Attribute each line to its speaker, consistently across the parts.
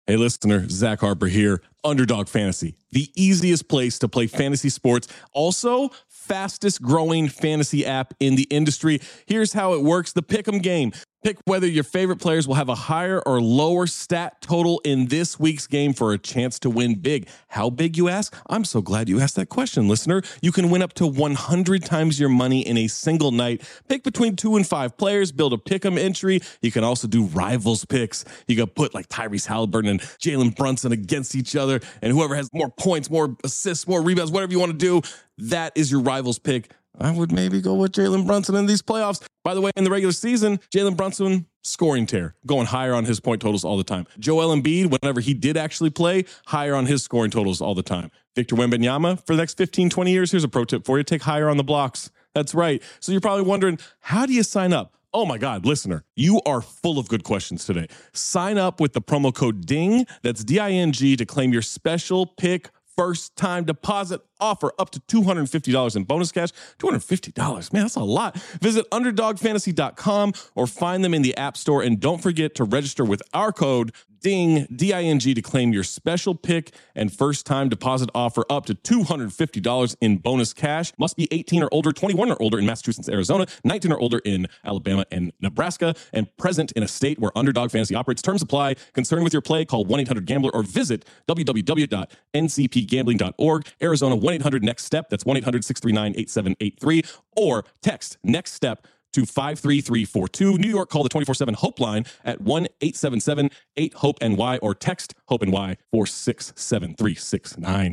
Speaker 1: Hey, listener, Zach Harper here. Underdog Fantasy, the easiest place to play fantasy sports. Also, fastest growing fantasy app in the industry. Here's how it works. The Pick'em game. Pick whether your favorite players will have a higher or lower stat total in this week's game for a chance to win big. How big, you ask? I'm so glad you asked that question, listener. You can win up to 100 times your money in a single night. Pick between 2 and 5 players, build a Pick'em entry. You can also do rivals picks. You can put like Tyrese Halliburton and Jalen Brunson against each other, and whoever has more points, more assists, more rebounds, whatever you want to do, that is your rivals pick. I would maybe go with Jalen Brunson in these playoffs. By the way, in the regular season, Jalen Brunson, scoring tear, going higher on his point totals all the time. Joel Embiid, whenever he did actually play, higher on his scoring totals all the time. Victor Wembanyama, for the next 15, 20 years, here's a pro tip for you. Take higher on the blocks. That's right. So you're probably wondering, how do you sign up? Oh my God, listener, you are full of good questions today. Sign up with the promo code DING, that's D-I-N-G, to claim your special pick first time deposit offer up to $250 in bonus cash. $250, man, that's a lot. Visit underdogfantasy.com or find them in the App Store. And don't forget to register with our code DING, D-I-N-G, to claim your special pick and first time deposit offer up to $250 in bonus cash. Must be 18 or older, 21 or older in Massachusetts, Arizona, 19 or older in Alabama and Nebraska, and present in a state where Underdog Fantasy operates. Terms apply. Concerned with your play, call 1-800-GAMBLER or visit www.ncpgambling.org. Arizona, 1-800-NEXT-STEP. That's 1-800-639-8783. Or text NEXT STEP to 53342. New York, call the 24/7 Hope line at 1-877-8-HOPE-NY or text HOPE-NY 467-369.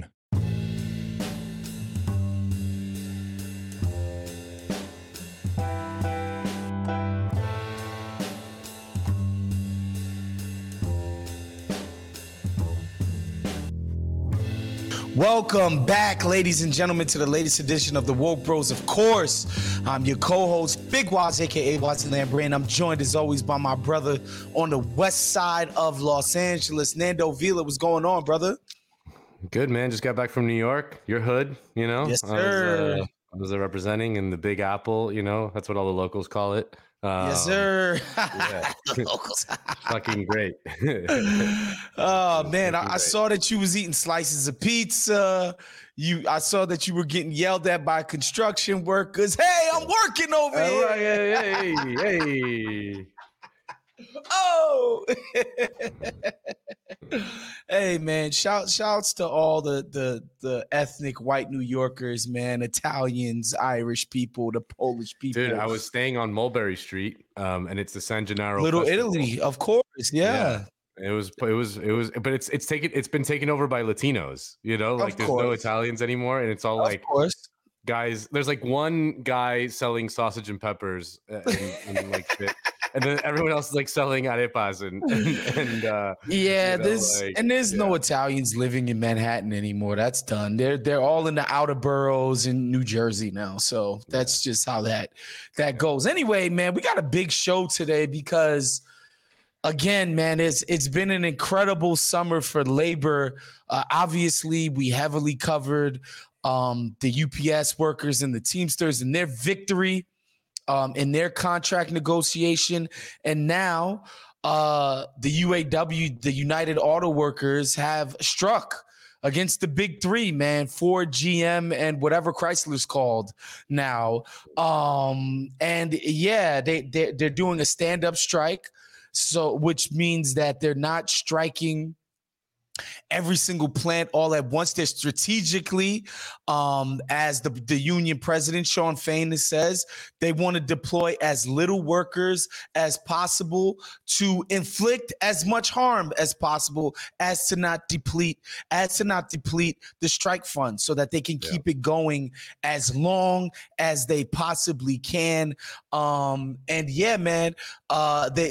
Speaker 2: Welcome back, ladies and gentlemen, to the latest edition of the Woke Bros. Of course, I'm your co-host, Big Waz, a.k.a. Watson Lambre, and I'm joined, as always, by my brother on the west side of Los Angeles, Nando Vila. What's going on, brother?
Speaker 3: Good, man. Just got back from New York. Your hood, you know?
Speaker 2: Yes, sir.
Speaker 3: I was representing in the Big Apple, you know? That's what all the locals call it.
Speaker 2: Yes, sir.
Speaker 3: Yeah.
Speaker 2: The locals.
Speaker 3: Fucking great.
Speaker 2: Oh, man. I saw that you was eating slices of pizza. I saw that you were getting yelled at by construction workers. Hey, I'm working over here.
Speaker 3: Hey.
Speaker 2: Oh. Hey, man, shouts to all the ethnic white New Yorkers, man, Italians, Irish people, the Polish people.
Speaker 3: Dude, I was staying on Mulberry Street, and it's the San Gennaro
Speaker 2: Little
Speaker 3: Festival.
Speaker 2: Italy, of course. Yeah.
Speaker 3: It was, but it's been taken over by Latinos, you know, like there's no Italians anymore. And it's all like guys, there's like one guy selling sausage and peppers and like shit. And then everyone else is like selling arepas and
Speaker 2: there's no Italians living in Manhattan anymore. That's done. They're all in the outer boroughs in New Jersey now. So that's just how that goes. Anyway, man, we got a big show today because again, man, it's been an incredible summer for labor. Obviously, we heavily covered the UPS workers and the Teamsters and their victory in their contract negotiation. And now the UAW, the United Auto Workers, have struck against the big three, man, Ford, GM, and whatever Chrysler's called now. And yeah, they're doing a stand-up strike. So, which means that they're not striking every single plant all at once. They're strategically, as the union president, Shawn Fain, says, they want to deploy as little workers as possible to inflict as much harm as possible as to not deplete the strike fund so that they can keep it going as long as they possibly can. And yeah, man, they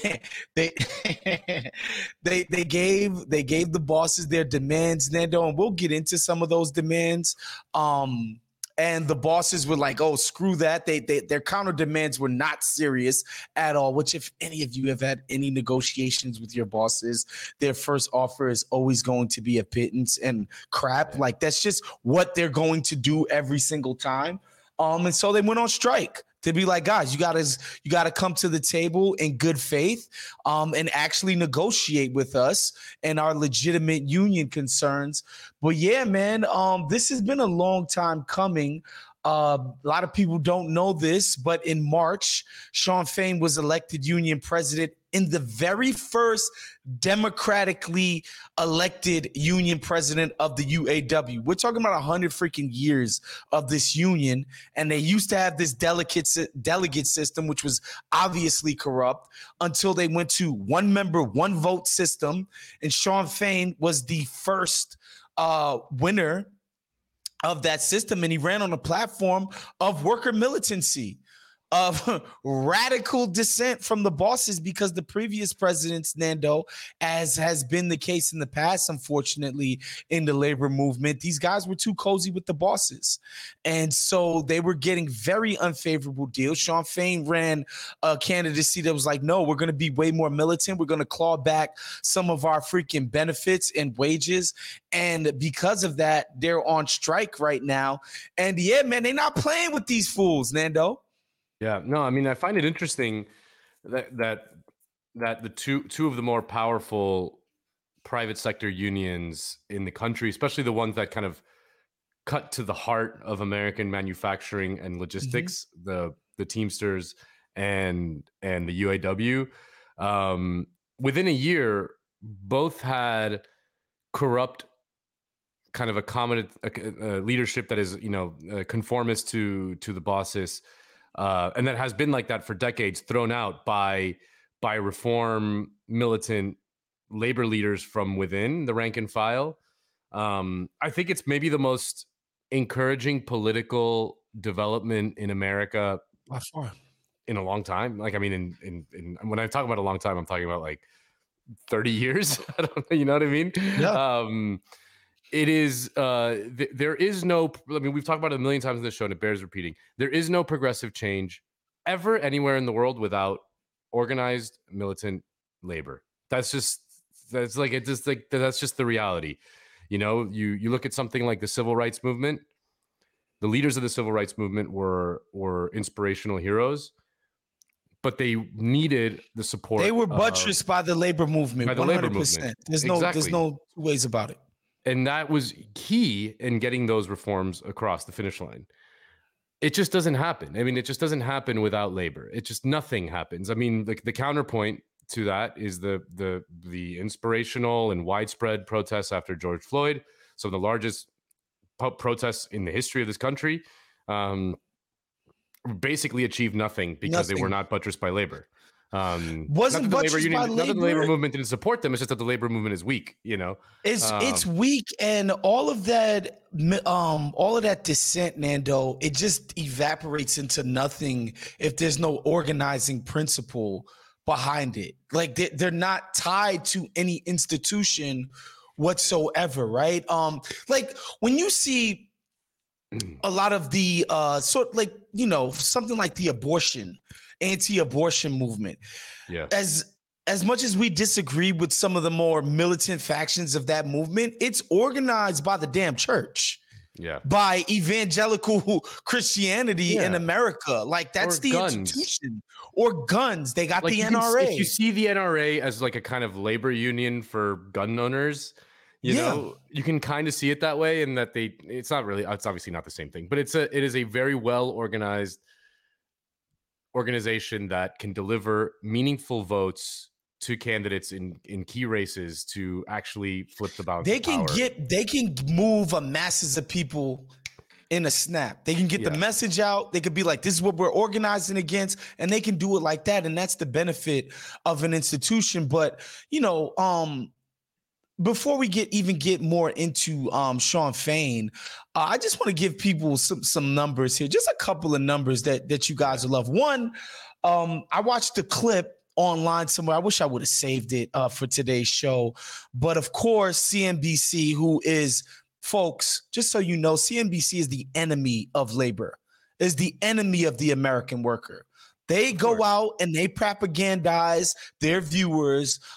Speaker 2: gave the bosses their demands, Nando, and we'll get into some of those demands. And the bosses were like, "Oh, screw that!" Their counter demands were not serious at all. Which, if any of you have had any negotiations with your bosses, their first offer is always going to be a pittance and crap. Like that's just what they're going to do every single time. And so they went on strike. to be like, guys, you gotta come to the table in good faith, and actually negotiate with us and our legitimate union concerns. But yeah, man, this has been a long time coming. A lot of people don't know this, but in March, Shawn Fain was elected union president in the very first democratically elected union president of the UAW. We're talking about 100 freaking years of this union, and they used to have this delegate system, which was obviously corrupt, until they went to one member, one vote system, and Shawn Fain was the first winner of that system, and he ran on a platform of worker militancy, of radical dissent from the bosses, because the previous presidents, Nando, as has been the case in the past, unfortunately, in the labor movement, these guys were too cozy with the bosses. And so they were getting very unfavorable deals. Shawn Fain ran a candidacy that was like, no, we're going to be way more militant. We're going to claw back some of our freaking benefits and wages. And because of that, they're on strike right now. And yeah, man, they're not playing with these fools, Nando.
Speaker 3: Yeah, no, I mean, I find it interesting that the two of the more powerful private sector unions in the country, especially the ones that kind of cut to the heart of American manufacturing and logistics, the Teamsters and the UAW, within a year, both had corrupt kind of a leadership that is, conformist to the bosses. And that has been like that for decades, thrown out by reform militant labor leaders from within the rank and file. I think it's maybe the most encouraging political development in America in a long time. Like, I mean, in when I talk about a long time, I'm talking about like 30 years. I don't know, you know what I mean?
Speaker 2: Yeah.
Speaker 3: It is, there is no, I mean, we've talked about it a million times in this show and it bears repeating. There is no progressive change ever anywhere in the world without organized militant labor. That's just the reality. You know, you look at something like the civil rights movement. The leaders of the civil rights movement were inspirational heroes, but they needed the support.
Speaker 2: They were buttressed by the labor movement.
Speaker 3: By the 100%. Labor movement.
Speaker 2: There's no two ways about it.
Speaker 3: And that was key in getting those reforms across the finish line. It just doesn't happen. I mean, it just doesn't happen without labor. It just, nothing happens. I mean, the counterpoint to that is the inspirational and widespread protests after George Floyd. Some of the largest protests in the history of this country basically achieved nothing because they were not buttressed by labor.
Speaker 2: Wasn't buttressed by labor.
Speaker 3: Not that the labor movement didn't support them. It's just that the labor movement is weak. You know,
Speaker 2: it's weak, and all of that dissent, Nando, it just evaporates into nothing if there's no organizing principle behind it. Like they're not tied to any institution whatsoever, right? Like when you see a lot of the something like the anti-abortion movement.
Speaker 3: Yeah.
Speaker 2: As much as we disagree with some of the more militant factions of that movement, it's organized by the damn church.
Speaker 3: Yeah.
Speaker 2: By evangelical Christianity in America. Like that's the institution. Or guns. They got the NRA.
Speaker 3: If you see the NRA as like a kind of labor union for gun owners, you know, you can kind of see it that way, and that it's obviously not the same thing, but it is a very well organized organization that can deliver meaningful votes to candidates in key races to actually flip the balance. They
Speaker 2: can move masses of people in a snap. They can get the message out. They could be like, this is what we're organizing against, and they can do it like that. And that's the benefit of an institution. But, before we get more into Shawn Fain, I just want to give people some numbers here, just a couple of numbers that you guys will love. One, I watched the clip online somewhere. I wish I would have saved it for today's show. But of course, CNBC, who is, folks, just so you know, CNBC is the enemy of labor, is the enemy of the American worker. They go out and they propagandize their viewers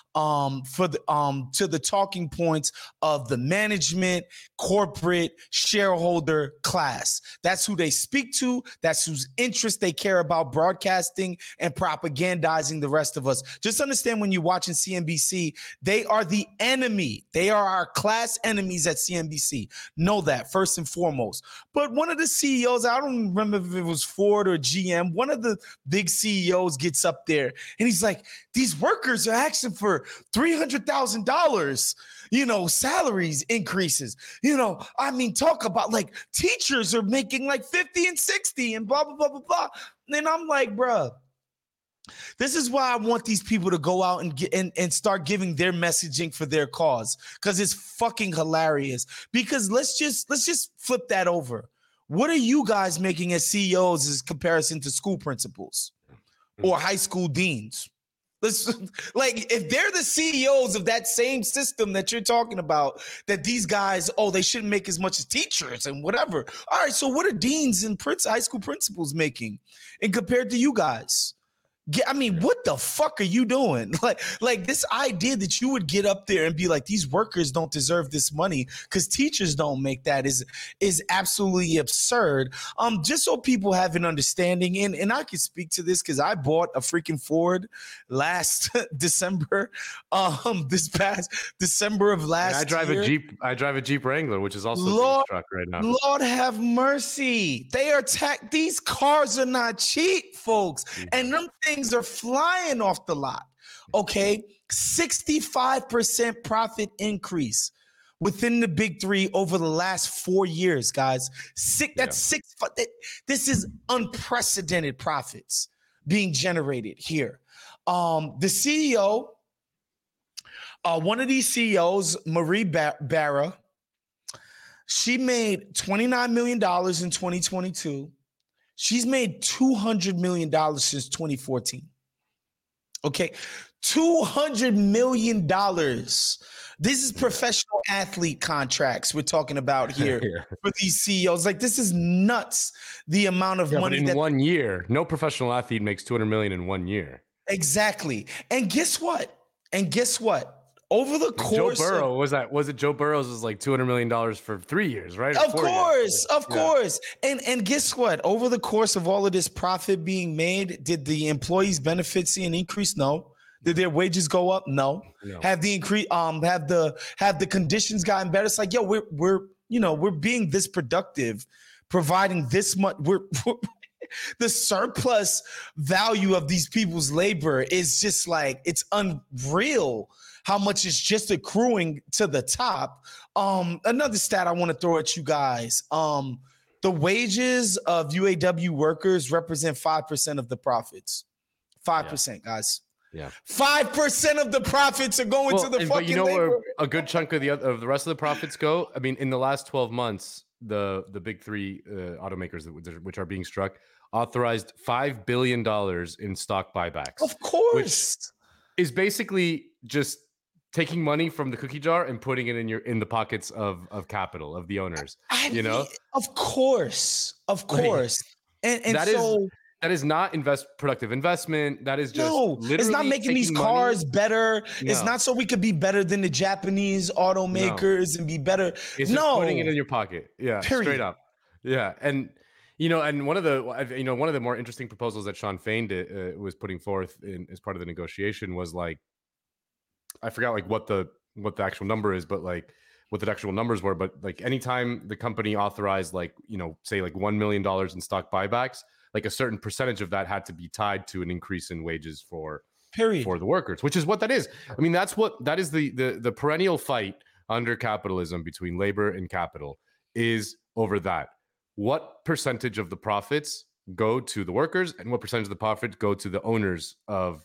Speaker 2: to the talking points of the management, corporate, shareholder class. That's who they speak to. That's whose interest they care about broadcasting and propagandizing the rest of us. Just understand, when you're watching CNBC, they are the enemy. They are our class enemies at CNBC. Know that first and foremost. But one of the CEOs, I don't remember if it was Ford or GM, one of the big CEOs gets up there and he's like, these workers are asking for $300,000, salaries increases. Talk about like teachers are making like 50 and 60 and blah, blah, blah, blah, blah. And I'm like, bruh, this is why I want these people to go out and start giving their messaging for their cause, because it's fucking hilarious. Because let's just flip that over. What are you guys making as CEOs as comparison to school principals or high school deans? If they're the CEOs of that same system that you're talking about, that these guys, they shouldn't make as much as teachers and whatever. All right, so what are deans and high school principals making and compared to you guys? What the fuck are you doing? Like this idea that you would get up there and be like, these workers don't deserve this money because teachers don't make that is absolutely absurd. Just so people have an understanding, and I can speak to this because I bought a freaking Ford last December. This past December of last year.
Speaker 3: I drive a Jeep Wrangler, which is also a truck right now.
Speaker 2: Lord have mercy. They are these cars are not cheap, folks. And them things are flying off the lot. Okay, 65% profit increase within the big three over the last 4 years, guys. This is unprecedented profits being generated here. The CEO, one of these CEOs, Marie Barra, she made $29 million in 2022. She's made $200 million since 2014. Okay, $200 million. This is professional athlete contracts we're talking about here for these CEOs. Like, this is nuts, the amount of money.
Speaker 3: But in 1 year, no professional athlete makes $200 million in 1 year.
Speaker 2: Exactly. And guess what? Over the course,
Speaker 3: Joe Burrow was it Joe Burrow's was like $200 million for 3 years, right?
Speaker 2: Of course. And guess what? Over the course of all of this profit being made, did the employees' benefits see an increase? No. Did their wages go up? No. Have the increase? Have the conditions gotten better? It's like, we're being this productive, providing this much. We're the surplus value of these people's labor is just like, it's unreal how much is just accruing to the top. Another stat I want to throw at you guys. The wages of UAW workers represent 5% of the profits. 5%, guys.
Speaker 3: Yeah.
Speaker 2: 5% of the profits are going to the fucking labor.
Speaker 3: Where a good chunk of the rest of the profits go? I mean, in the last 12 months, the big three automakers which are being struck authorized $5 billion in stock buybacks.
Speaker 2: Of course.
Speaker 3: Which is basically just taking money from the cookie jar and putting it in the pockets of capital, of the owners.
Speaker 2: Of course. And
Speaker 3: that is not productive investment. That is just literally
Speaker 2: it's not making these cars better. No. It's not so we could be better than the Japanese automakers and be better.
Speaker 3: It's just putting it in your pocket. Yeah, period. Straight up. Yeah, and one of the more interesting proposals that Shawn Fain was putting forth as part of the negotiation was like, I forgot like what the actual number is, but like what the actual numbers were. But like anytime the company authorized say like $1 million in stock buybacks, like a certain percentage of that had to be tied to an increase in wages for the workers, which is what that is. I mean, that is the perennial fight under capitalism between labor and capital is over that. What percentage of the profits go to the workers and what percentage of the profits go to the owners of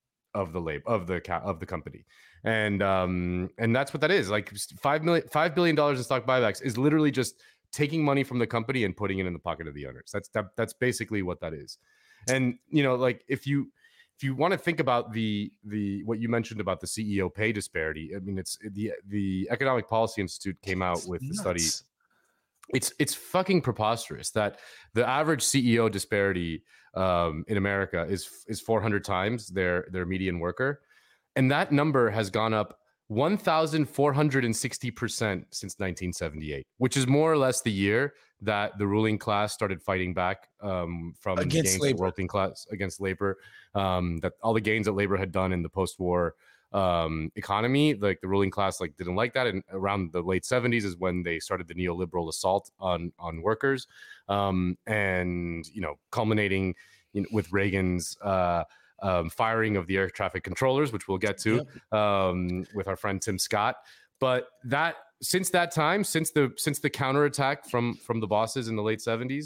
Speaker 3: the company, and that's what that is. Like $5 billion in stock buybacks is literally just taking money from the company and putting it in the pocket of the owners. That's basically what that is. And like if you want to think about the what you mentioned about the CEO pay disparity, I mean, it's the Economic Policy Institute came out with the study. It's fucking preposterous that the average CEO disparity in America is 400 times their median worker, And that number has gone up 1,460% since 1978, which is more or less the year that the ruling class started fighting back from against the working class against labor. That all the gains that labor had done in the post-war economy, like the ruling class didn't like that. And around the late 70s is when they started the neoliberal assault on workers, and culminating with Reagan's firing of the air traffic controllers, which we'll get to with our friend Tim Scott. But since that time, since the counterattack from the bosses in the late 70s,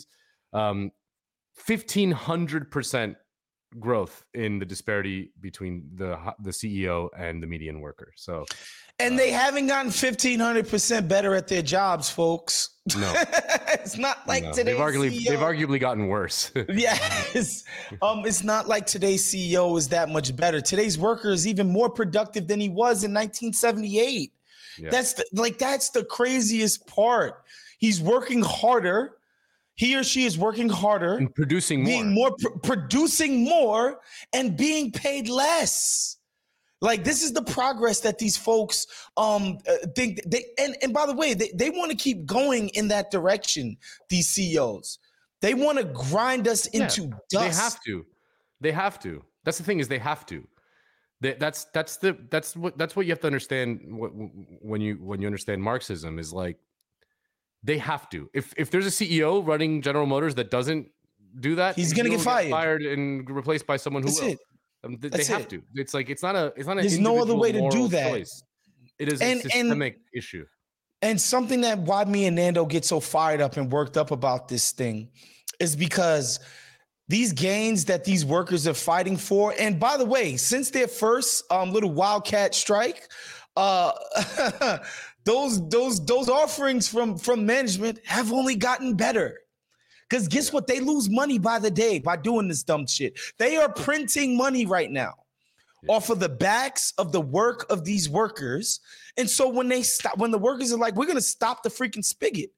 Speaker 3: 1,500% growth in the disparity between the CEO and the median worker. So,
Speaker 2: and they haven't gotten 1,500% better at their jobs, folks.
Speaker 3: No,
Speaker 2: it's not like today's CEO.
Speaker 3: They've arguably gotten worse.
Speaker 2: Yes, it's not like today's CEO is that much better. Today's worker is even more productive than he was in 1978. Yeah. That's the craziest part. He's working harder. He or she is working harder
Speaker 3: and producing
Speaker 2: producing more and being paid less. This is the progress that these folks think they, and by the way, they want to keep going in that direction. These CEOs, they want to grind us into dust.
Speaker 3: They have to. That's the thing, is they have to. That's what you have to understand when you understand Marxism, is they have to. If there's a CEO running General Motors that doesn't do that,
Speaker 2: he's going to get fired
Speaker 3: and replaced by someone who will. They have to. It's not an.
Speaker 2: There's no other way to do that.
Speaker 3: Choice. It is a systemic issue.
Speaker 2: And something that why me and Nando get so fired up and worked up about this thing is because these gains that these workers are fighting for, and by the way, since their first little wildcat strike, those offerings from management have only gotten better. Because guess what? They lose money by the day by doing this dumb shit. They are printing money right now off of the backs of the work of these workers. And so when the workers are like, we're going to stop the freaking spigot.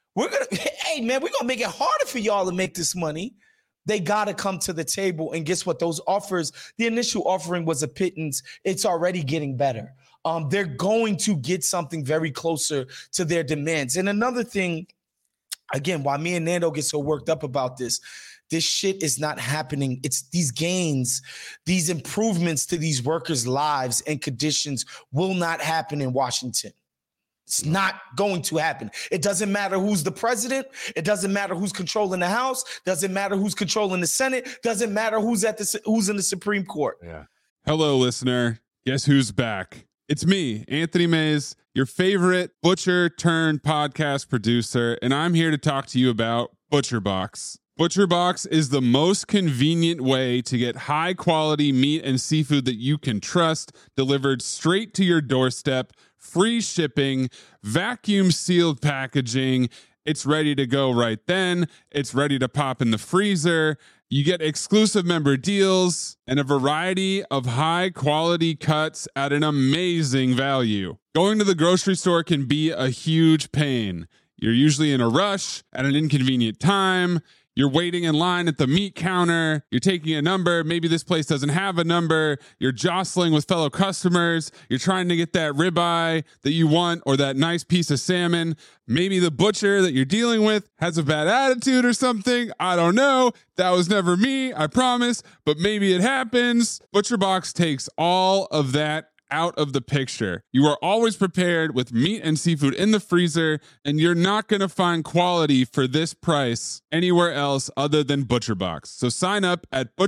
Speaker 2: Hey man, we're going to make it harder for y'all to make this money. They got to come to the table. And guess what? Those offers, the initial offering was a pittance. It's already getting better. They're going to get something very closer to their demands. And another thing, again, why me and Nando get so worked up about this shit is not happening. It's these gains, these improvements to these workers' lives and conditions will not happen in Washington. It's not going to happen. It doesn't matter who's the president. It doesn't matter who's controlling the House. Doesn't matter who's controlling the Senate. Doesn't matter who's in the Supreme Court.
Speaker 4: Yeah. Hello, listener. Guess who's back? It's me, Anthony Mays, your favorite butcher turned podcast producer, and I'm here to talk to you about ButcherBox. ButcherBox is the most convenient way to get high quality meat and seafood that you can trust delivered straight to your doorstep, free shipping, vacuum sealed packaging. It's ready to go right then. It's ready to pop in the freezer. You get exclusive member deals and a variety of high quality cuts at an amazing value. Going to the grocery store can be a huge pain. You're usually in a rush at an inconvenient time. You're waiting in line at the meat counter. You're taking a number. Maybe this place doesn't have a number. You're jostling with fellow customers. You're trying to get that ribeye that you want or that nice piece of salmon. Maybe the butcher that you're dealing with has a bad attitude or something. I don't know. That was never me, I promise. But maybe it happens. ButcherBox takes all of that out of the picture. You are always prepared with meat and seafood in the freezer, and you're not going to find quality for this price anywhere else other than ButcherBox. So sign up at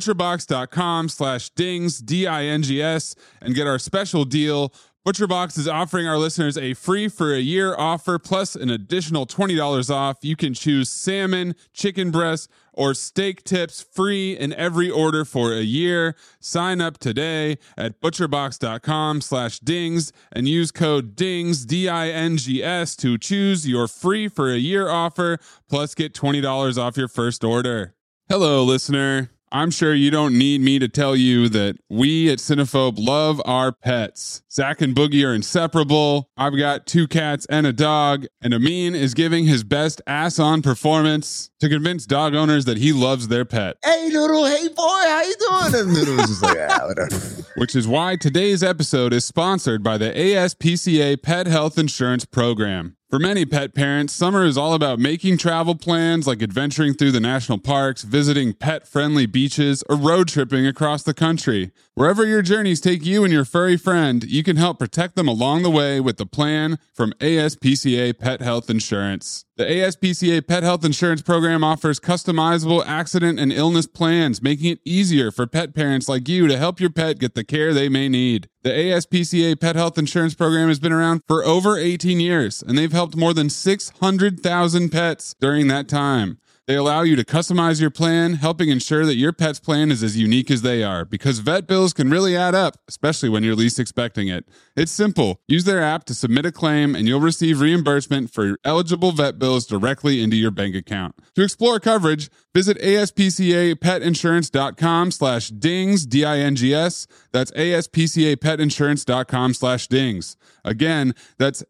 Speaker 4: butcherbox.com/dings, D-I-N-G-S, and get our special deal. ButcherBox is offering our listeners a free for a year offer plus an additional $20 off. You can choose salmon, chicken breast, or steak tips free in every order for a year. Sign up today at butcherbox.com/dings and use code DINGS, D-I-N-G-S, to choose your free for a year offer plus get $20 off your first order. Hello, listener. I'm sure you don't need me to tell you that we at Cinephobe love our pets. Zach and Boogie are inseparable. I've got 2 cats and a dog, and Amin is giving his best ass-on performance to convince dog owners that he loves their pet.
Speaker 5: Hey, Noodle. Hey, boy. How you doing? And Noodle's just like, whatever.
Speaker 4: Which is why today's episode is sponsored by the ASPCA Pet Health Insurance Program. For many pet parents, summer is all about making travel plans like adventuring through the national parks, visiting pet-friendly beaches, or road tripping across the country. Wherever your journeys take you and your furry friend, you can help protect them along the way with the plan from ASPCA Pet Health Insurance. The ASPCA Pet Health Insurance Program offers customizable accident and illness plans, making it easier for pet parents like you to help your pet get the care they may need. The ASPCA Pet Health Insurance Program has been around for over 18 years, and they've helped more than 600,000 pets during that time. They allow you to customize your plan, helping ensure that your pet's plan is as unique as they are, because vet bills can really add up, especially when you're least expecting it. It's simple. Use their app to submit a claim, and you'll receive reimbursement for eligible vet bills directly into your bank account. To explore coverage, visit aspcapetinsurance.com/dings, D-I-N-G-S. That's aspcapetinsurance.com/dings. Again, that's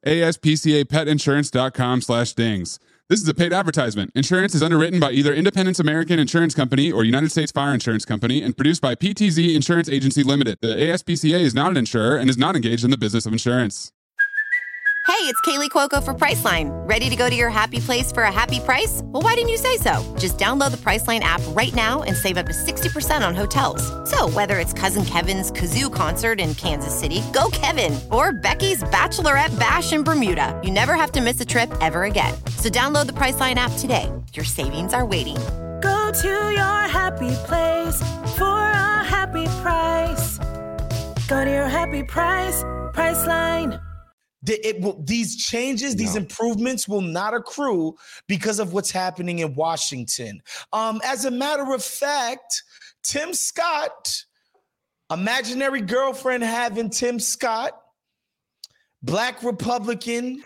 Speaker 4: aspcapetinsurance.com/dings. This is a paid advertisement. Insurance is underwritten by either Independence American Insurance Company or United States Fire Insurance Company and produced by PTZ Insurance Agency Limited. The ASPCA is not an insurer and is not engaged in the business of insurance.
Speaker 6: Hey, it's Kaylee Cuoco for Priceline. Ready to go to your happy place for a happy price? Well, why didn't you say so? Just download the Priceline app right now and save up to 60% on hotels. So whether it's Cousin Kevin's Kazoo Concert in Kansas City, go Kevin, or Becky's Bachelorette Bash in Bermuda, you never have to miss a trip ever again. So download the Priceline app today. Your savings are waiting.
Speaker 7: Go to your happy place for a happy price. Go to your happy price, Priceline.
Speaker 2: These changes, these improvements will not accrue because of what's happening in Washington. As a matter of fact, Tim Scott, imaginary girlfriend having Tim Scott, Black Republican.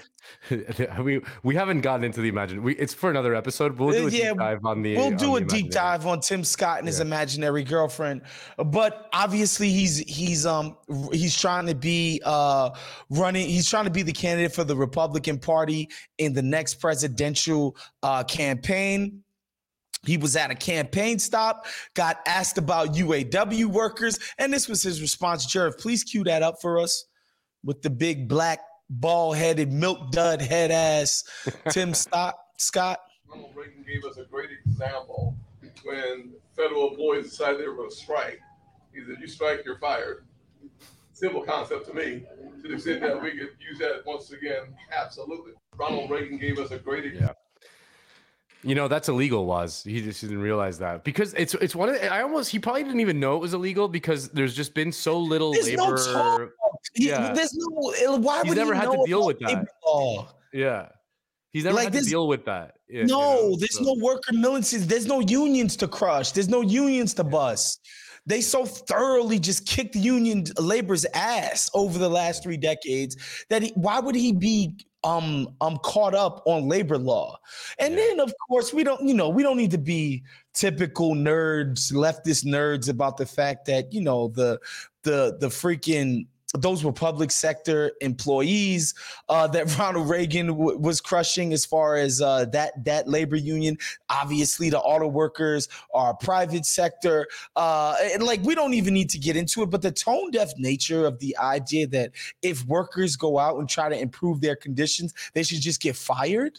Speaker 3: we haven't gotten into the it's for another episode. We'll do a deep dive on the.
Speaker 2: We'll do a deep dive on Tim Scott and his imaginary girlfriend. But obviously, he's trying to be running. He's trying to be the candidate for the Republican Party in the next presidential campaign. He was at a campaign stop, got asked about UAW workers, and this was his response. Jared, please cue that up for us with the big black bald-headed, milk dud head ass Tim Scott.
Speaker 8: Ronald Reagan gave us a great example when federal employees decided they were going to strike. He said, "You strike, you're fired." Simple concept to me. To the extent that we could use that once again, absolutely. Ronald Reagan gave us a great example.
Speaker 3: You know, that's illegal, was. He just didn't realize that. Because it's one of the, he probably didn't even know it was illegal because there's just been so little labor.
Speaker 2: There's no, why
Speaker 3: he's
Speaker 2: would
Speaker 3: never
Speaker 2: he
Speaker 3: had
Speaker 2: know
Speaker 3: to deal with that.
Speaker 2: Law?
Speaker 3: Yeah. He's never had to deal with that. Yeah,
Speaker 2: there's no worker militancies. There's no unions to crush. There's no unions to bust. They so thoroughly just kicked union labor's ass over the last 3 decades that why would he be caught up on labor law? And then of course we don't need to be typical nerds, leftist nerds about the fact that the freaking those were public sector employees that Ronald Reagan was crushing as far as that labor union. Obviously, the auto workers are private sector. We don't even need to get into it, but the tone deaf nature of the idea that if workers go out and try to improve their conditions, they should just get fired.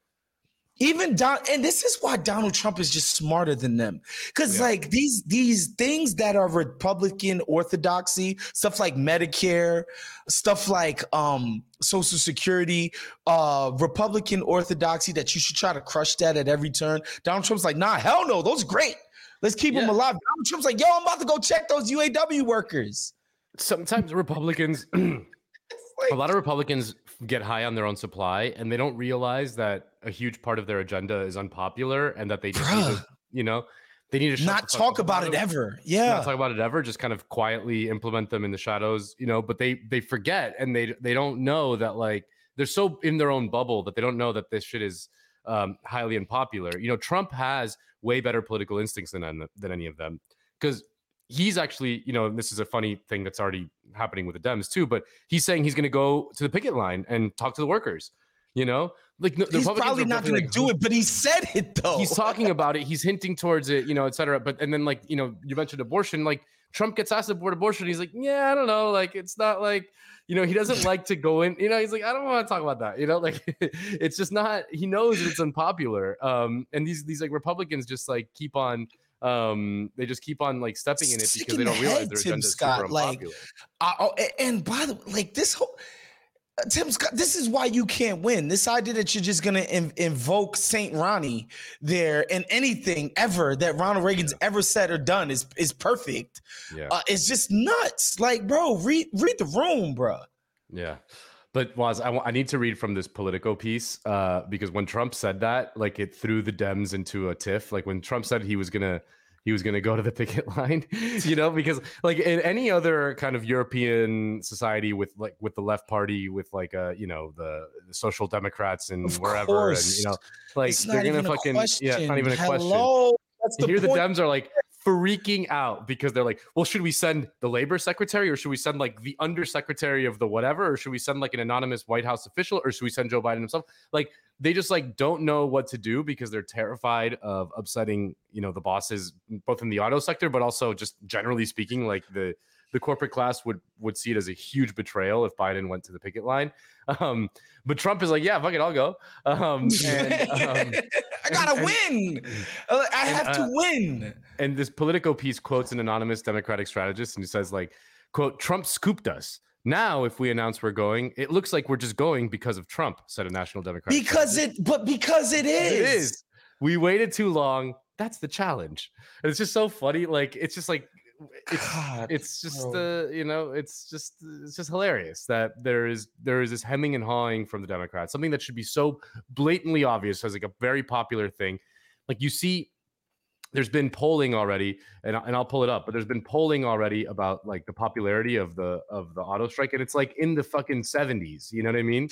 Speaker 2: And this is why Donald Trump is just smarter than them. Because these things that are Republican orthodoxy, stuff like Medicare, stuff like Social Security, Republican orthodoxy that you should try to crush that at every turn. Donald Trump's like, nah, hell no, those are great. Let's keep them alive. Donald Trump's like, yo, I'm about to go check those UAW workers.
Speaker 3: Sometimes Republicans, a lot of Republicans get high on their own supply and they don't realize that a huge part of their agenda is unpopular and that they just need to, they need to
Speaker 2: not talk about it ever. Yeah.
Speaker 3: Not talk about it ever. Just kind of quietly implement them in the shadows, but they forget and they don't know that they're so in their own bubble that they don't know that this shit is highly unpopular. You know, Trump has way better political instincts than any of them, because he's actually, you know, this is a funny thing that's already happening with the Dems too, but he's saying he's going to go to the picket line and talk to the workers. You know, like the
Speaker 2: he's probably not going to do it, but he said it though.
Speaker 3: He's talking about it. He's hinting towards it, you know, et cetera. But and then, like, you know, you mentioned abortion. Like, Trump gets asked about abortion. He's like, yeah, I don't know. Like, it's not like, you know, he doesn't like to go in. You know, he's like, I don't want to talk about that. You know, like, it's just not. He knows it's unpopular. And these like Republicans just like keep on. They just keep on like stepping in it because they don't realize their agenda is super unpopular.
Speaker 2: And by the way, like this whole. Tim Scott, this is why you can't win. This idea that you're just going to invoke Saint Ronnie there, and anything ever that Ronald Reagan's ever said or done is perfect. Yeah. It's just nuts. Like, bro, read the room, bro.
Speaker 3: Yeah. But Waz, I need to read from this Politico piece because when Trump said that, like, it threw the Dems into a tiff. Like, when Trump said he was going to go to the picket line, you know, because like in any other kind of European society with the left party, with like you know, the Social Democrats and wherever, and you know, like they're gonna fucking it's not even a question. Here the Dems are like freaking out because they're like, well, should we send the labor secretary, or should we send like the undersecretary of the whatever, or should we send like an anonymous White House official, or should we send Joe Biden himself? Like, they just like don't know what to do because they're terrified of upsetting, you know, the bosses, both in the auto sector, but also just generally speaking, like the corporate class would see it as a huge betrayal if Biden went to the picket line. But Trump is like, yeah, fuck it, I'll go. I
Speaker 2: gotta win. I have to win.
Speaker 3: And this Politico piece quotes an anonymous Democratic strategist, and he says, like, quote, Trump scooped us. Now, if we announce we're going, it looks like we're just going because of Trump, said a National Democratic strategist.
Speaker 2: Because it is.
Speaker 3: It is. We waited too long. That's the challenge. And it's just so funny. Like, it's just like, it's just you know, it's just hilarious that there is this hemming and hawing from the Democrats, something that should be so blatantly obvious as like a very popular thing. Like, you see, there's been polling already, and I'll pull it up, but there's been polling already about like the popularity of the auto strike, and it's like in the fucking 70s. You know what I mean?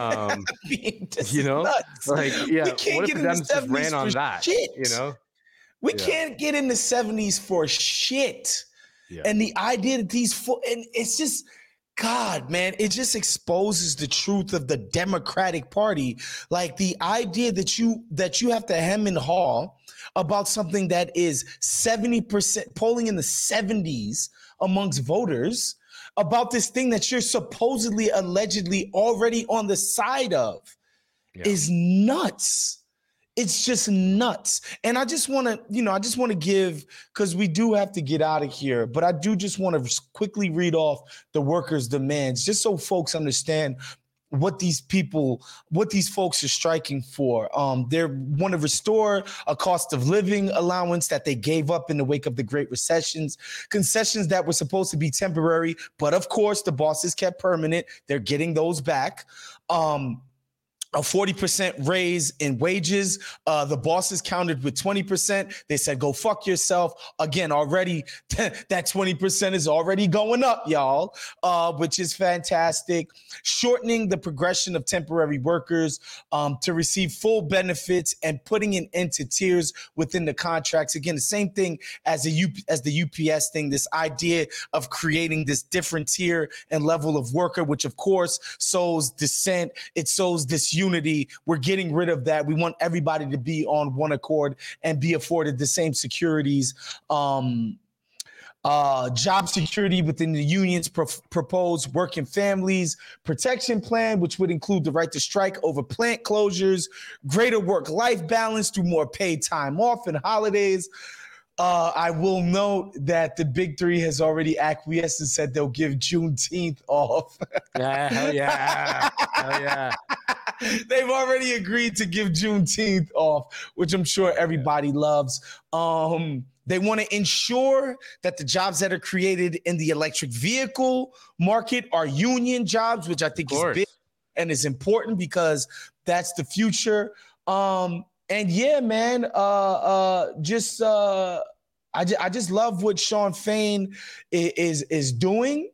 Speaker 3: You know, nuts. Like, yeah. What if the Dems just ran on that?
Speaker 2: Shit.
Speaker 3: You know,
Speaker 2: we can't get in the 70s for shit. Yeah. And the idea that and it's just, God, man, it just exposes the truth of the Democratic Party. Like, the idea that you have to hem and haw about something that is 70% polling in the 70s amongst voters, about this thing that you're supposedly, allegedly already on the side of, is nuts. It's just nuts. And I just want to give, because we do have to get out of here, but I do just want to quickly read off the workers' demands, just so folks understand what these folks are striking for. They want to restore a cost of living allowance that they gave up in the wake of the Great Recessions, concessions that were supposed to be temporary, but of course the bosses kept permanent. They're getting those back. A 40% raise in wages. The bosses countered with 20%. They said, go fuck yourself. Again, already that 20% is already going up, y'all, which is fantastic. Shortening the progression of temporary workers to receive full benefits and putting an end to tiers within the contracts. Again, the same thing as the UPS thing, this idea of creating this different tier and level of worker, which of course sows dissent. It sows disunity. We're getting rid of that. We want everybody to be on one accord and be afforded the same securities. Job security within the union's proposed working families protection plan, which would include the right to strike over plant closures, greater work-life balance through more paid time off and holidays. I will note that the Big Three has already acquiesced and said they'll give Juneteenth off.
Speaker 3: Yeah, hell yeah. Hell yeah.
Speaker 2: They've already agreed to give Juneteenth off, which I'm sure everybody loves. They want to ensure that the jobs that are created in the electric vehicle market are union jobs, which I think is big and is important because that's the future. And yeah, man, I just love what Shawn Fain is doing.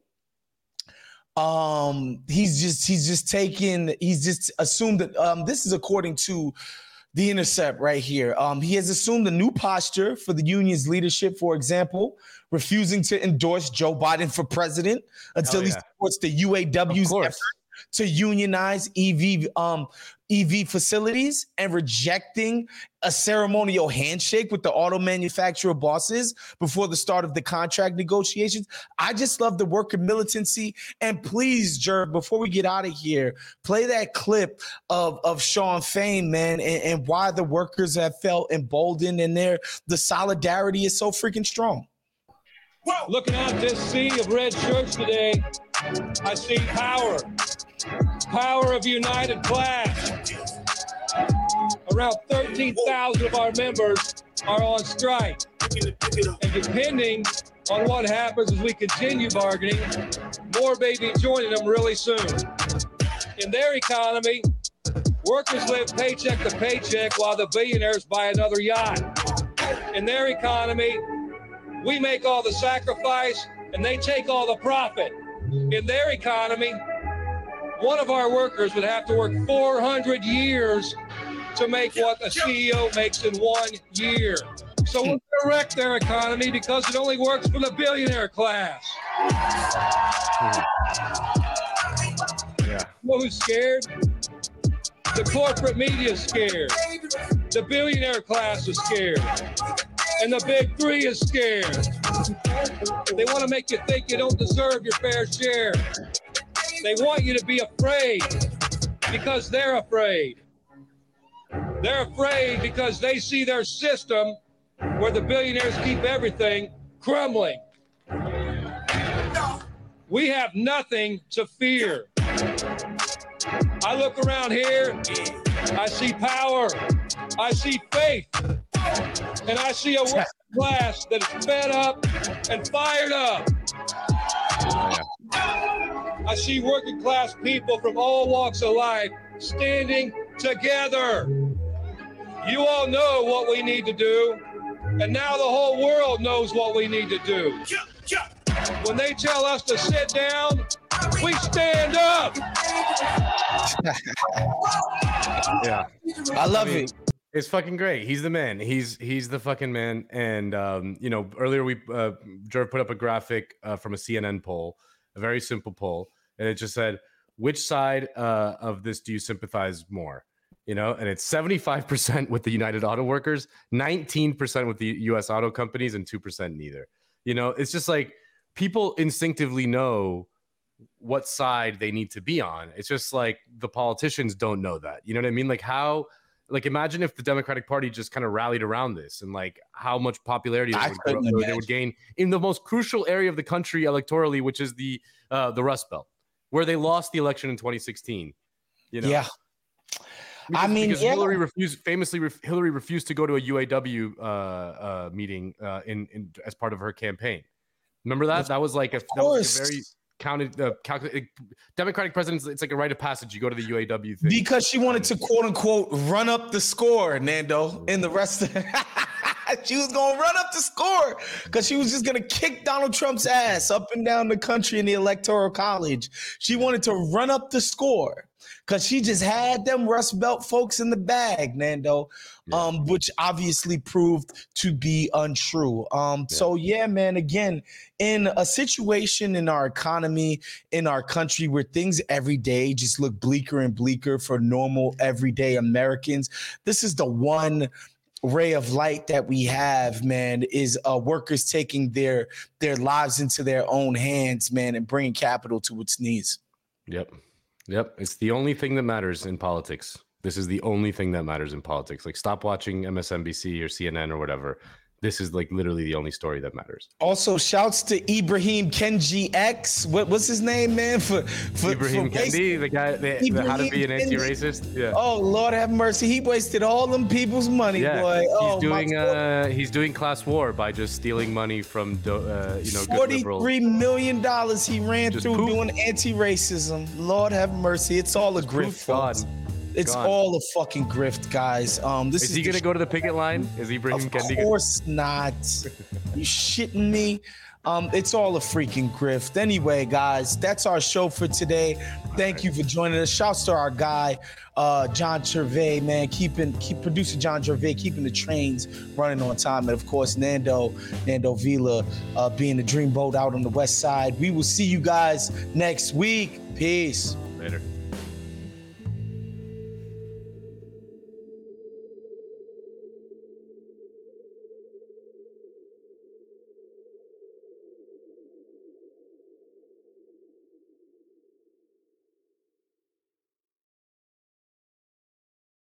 Speaker 2: He's just assumed that this is according to The Intercept right here. He has assumed a new posture for the union's leadership, for example, refusing to endorse Joe Biden for president until he supports the UAW's effort to unionize EV facilities, and rejecting a ceremonial handshake with the auto manufacturer bosses before the start of the contract negotiations. I just love the worker militancy. And please, Jer, before we get out of here, play that clip of Shawn Fain, man, and why the workers have felt emboldened, and the solidarity is so freaking strong.
Speaker 9: Looking out this sea of red shirts today, I see power. Power of united class. Around 13,000 of our members are on strike. And depending on what happens as we continue bargaining, more may be joining them really soon. In their economy, workers live paycheck to paycheck while the billionaires buy another yacht. In their economy, we make all the sacrifice and they take all the profit. In their economy, one of our workers would have to work 400 years to make what a CEO makes in 1 year. So we're going to wreck their economy because it only works for the billionaire class.
Speaker 3: Yeah.
Speaker 9: You know who's scared? The corporate media is scared. The billionaire class is scared. And the big three is scared. They want to make you think you don't deserve your fair share. They want you to be afraid because they're afraid. They're afraid because they see their system where the billionaires keep everything crumbling. We have nothing to fear. I look around here, I see power, I see faith, and I see a working class that is fed up and fired up. I see working class people from all walks of life standing together. You all know what we need to do, and now the whole world knows what we need to do. When they tell us to sit down, we stand up.
Speaker 3: Yeah,
Speaker 2: I love it.
Speaker 3: It's fucking great. He's the man. He's the fucking man. And earlier Jerv put up a graphic from a CNN poll, a very simple poll, and it just said, which side of this do you sympathize more? And it's 75% with the United Auto Workers, 19% with the U.S. auto companies, and 2% neither. It's just like people instinctively know what side they need to be on. It's just like the politicians don't know that. You know what I mean? Like imagine if the Democratic Party just kind of rallied around this, and like how much popularity they would gain in the most crucial area of the country electorally, which is the Rust Belt, where they lost the election in 2016. Yeah. Because Hillary refused to go to a UAW meeting in as part of her campaign. Remember that? That was like a very calculated Democratic presidents. It's like a rite of passage. You go to the UAW thing
Speaker 2: because she wanted to quote unquote run up the score, Nando, in the rest of she was gonna run up the score because she was just gonna kick Donald Trump's ass up and down the country in the Electoral College. She wanted to run up the score because she just had them Rust Belt folks in the bag, Nando, which obviously proved to be untrue. So yeah, man, again, in a situation in our economy, in our country where things every day just look bleaker and bleaker for normal everyday Americans, this is the one ray of light that we have, man, is workers taking their lives into their own hands, man, and bringing capital to its knees.
Speaker 3: Yep. It's the only thing that matters in politics. This is the only thing that matters in politics. Like, stop watching MSNBC or CNN or whatever. This is like literally the only story that matters.
Speaker 2: Also, shouts to Ibrahim Kenji X. What's his name, man? For
Speaker 3: Ibrahim Kendi, the guy that how to be an anti-racist. Yeah.
Speaker 2: Oh, Lord have mercy. He wasted all them people's money, boy.
Speaker 3: He's doing class war by just stealing money from
Speaker 2: $43 million he ran through doing anti-racism. Lord have mercy. It's all a grift, folks. It's all a fucking grift, guys. Is
Speaker 3: he going to go to the picket line? Is Ibrahim Kendi?
Speaker 2: Of course not. You shitting me? It's all a freaking grift. Anyway, guys, that's our show for today. Thank you for joining us. Shouts to our guy, John Gervais, man. Producer John Gervais, keeping the trains running on time. And of course, Nando Vila, being the dreamboat out on the west side. We will see you guys next week. Peace.
Speaker 3: Later.